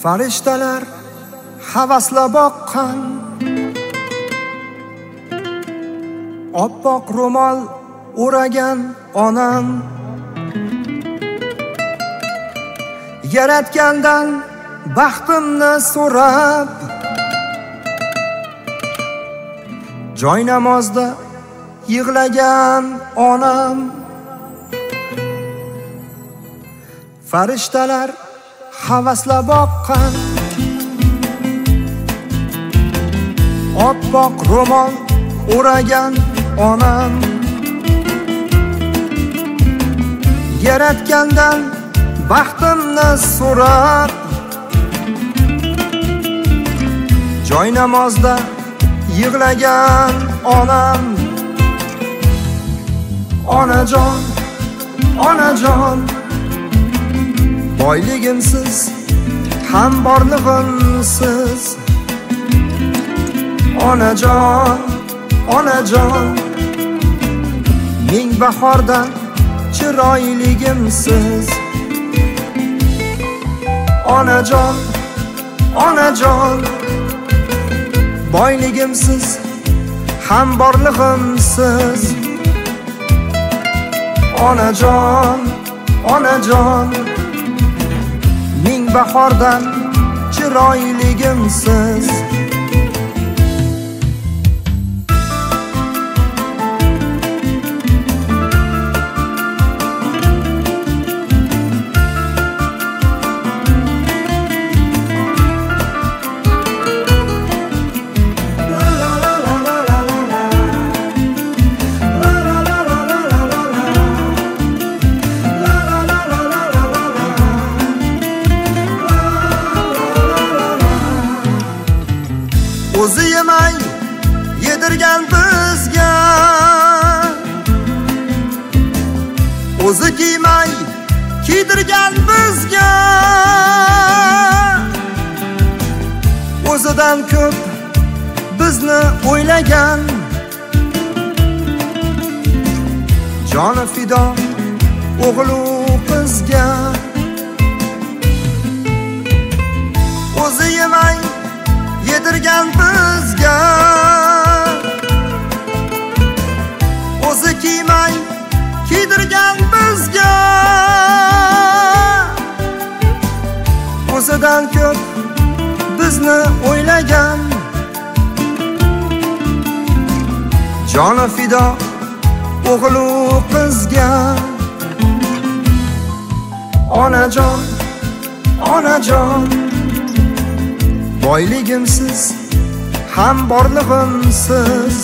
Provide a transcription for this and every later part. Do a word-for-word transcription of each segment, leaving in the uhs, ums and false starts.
Farishtalar havasla boqqan oppoq ro'mol o'ragan onam, yaratgandan baxtimni so'rab joy namozda yig'lagan onam. Farishtalar havasla boqqan oppoq ro'mol o'ragan onam, yaratgandan baxtimni so'rab joy namozda yig'lagan onam. Onajon, onajon, boyligimsiz ham borlig'imsiz. Onajon, onajon, ming bahordan chiroyligimsiz. Onajon, onajon, boyligimsiz ham borlig'imsiz. Onajon, onajon, ming bahordan chiroyligimsiz. O'zi yemay yedirgan bizga, o'zi kiymay kiydirgan bizga, o'zidan ko'p bizni o'ylagan, joni fido o'g'lu qizga. O'zi yemay yedirgan bizga, o'zi kiymay kiydirgan bizga, o'zidan ko'p bizni o'ylagan, joni fido o'g'lu qizga. Onajon, onajon, boyligimsiz ham borlig'imsiz.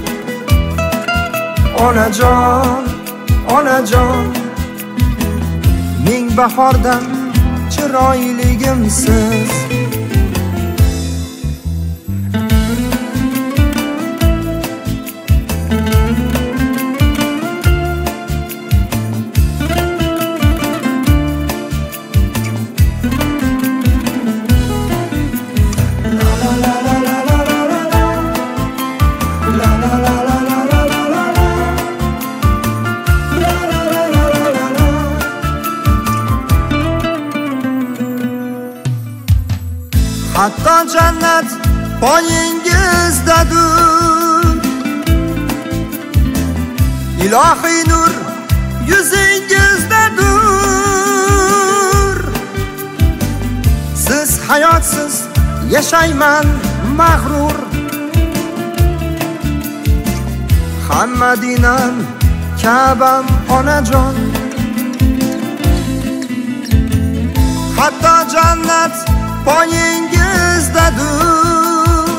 Onajon, onajon, ming bahordan chiroyligimsiz. Hatto jannat poyingizdadir, ilohiy nur yuzingizdadir. Siz hayotsiz yashayman mag'rur, hamma dinam Ka'bam onajon. Hatto jannat poyingizdadir,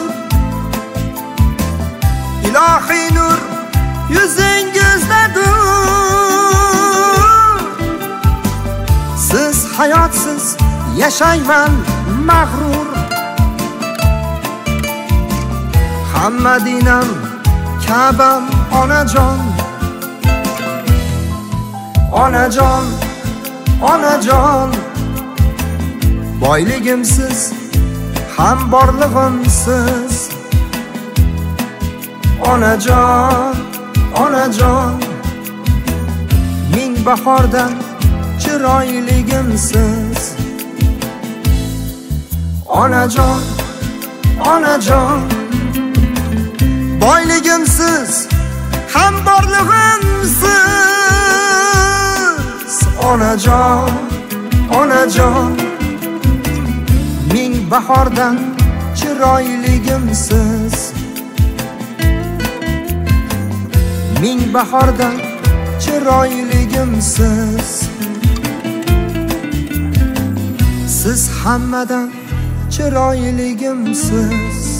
ilohiy nur yuzingizdadir. Siz hayotsiz yashayman mag'rur, hamma dinam Ka'bam onajon. Onajon, onajon, boyligimsiz ham borlig'imsiz. Onajon, onajon, ming bahordan chiroyligimsiz. onajon, onajon. Boyligimsiz ham borlig'imsiz, onajon, onajon. Ming bahordan chiroyligimsiz, ming bahordan chiroyligimsiz. Siz hammadan chiroyligimsiz.